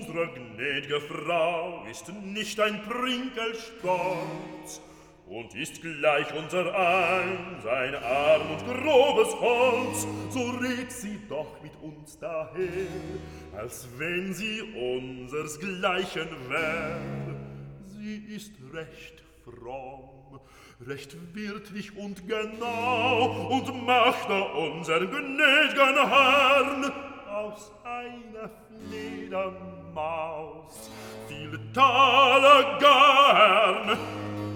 Unsere gnädige Frau ist nicht ein Prinkelspatz und ist gleich unser ein, sein arm und grobes Holz, so redt sie doch mit uns daher, als wenn sie unsersgleichen wär. Sie ist recht fromm, recht wirtlich und genau und machte unsern gnäd'gen Herrn aus einer Fledermaus viel Taler gern.